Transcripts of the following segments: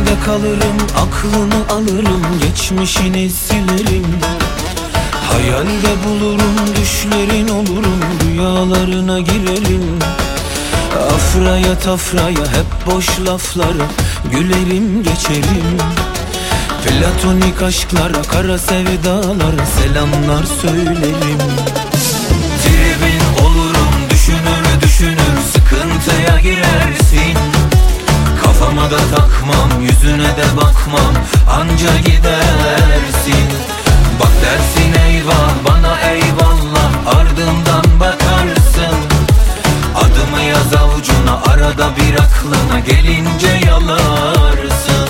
Hayalinde kalırım, aklını alırım, geçmişini silerim. Hayalde bulurum, düşlerin olurum, rüyalarına girerim. Afraya tafraya, hep boş laflara gülerim geçerim. Platonik aşklara, kara sevdalara selamlar söylerim. Tribin olurum, düşünür düşünür sıkıntıya girersin. Kafama da takmam, yüzüne de bakmam, anca gidersin. Bak dersin eyvah, bana eyvallah, ardından bakarsın. Adımı yaz avucuna, arada bir aklına gelince yalarsın.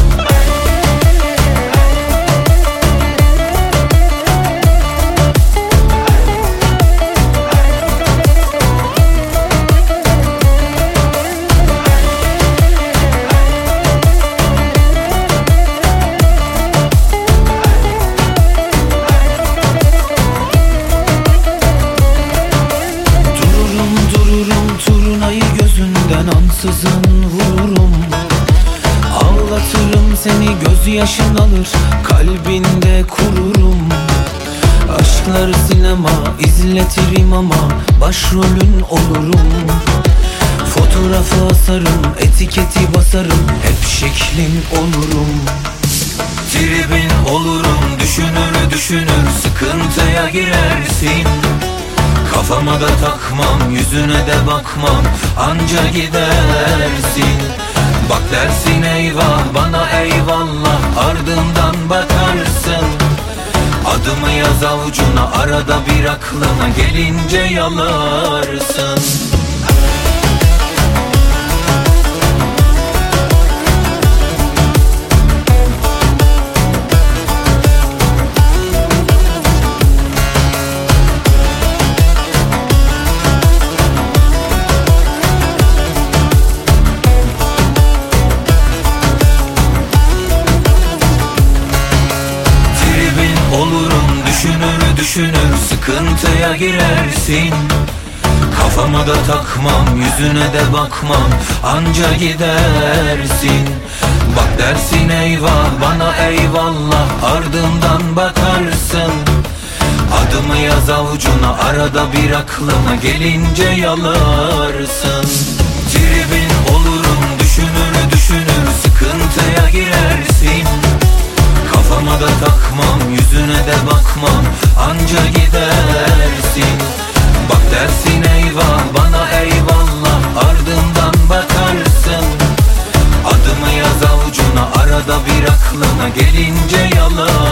Ansızın vururum, ağlatırım seni, gözyaşın alır, kalbinde kururum. Aşkları sinema izletirim ama başrolün olurum. Fotoğrafı asarım, etiketi basarım, hep şeklin olurum. Tribin olurum, düşünür düşünür sıkıntıya girersin. Kafama da takmam, yüzüne de bakmam, anca gidersin. Bak dersin eyvah, bana eyvallah, ardından bakarsın. Adımı yaz avucuna, arada bir aklına gelince yalarsın. Düşünür sıkıntıya girersin. Kafama da takmam, yüzüne de bakmam, anca gidersin. Bak dersin eyvah, bana eyvallah, ardından bakarsın. Adımı yaz avucuna, arada bir aklına gelince yalarsın. Tribin olurum, düşünür düşünür sıkıntıya girersin. Kafama da takmam, yüzüne de bakmam, anca gidersin. Bak dersin eyvah, bana eyvallah, ardından bakarsın. Adımı yaz avucuna, arada bir aklına gelince yalan.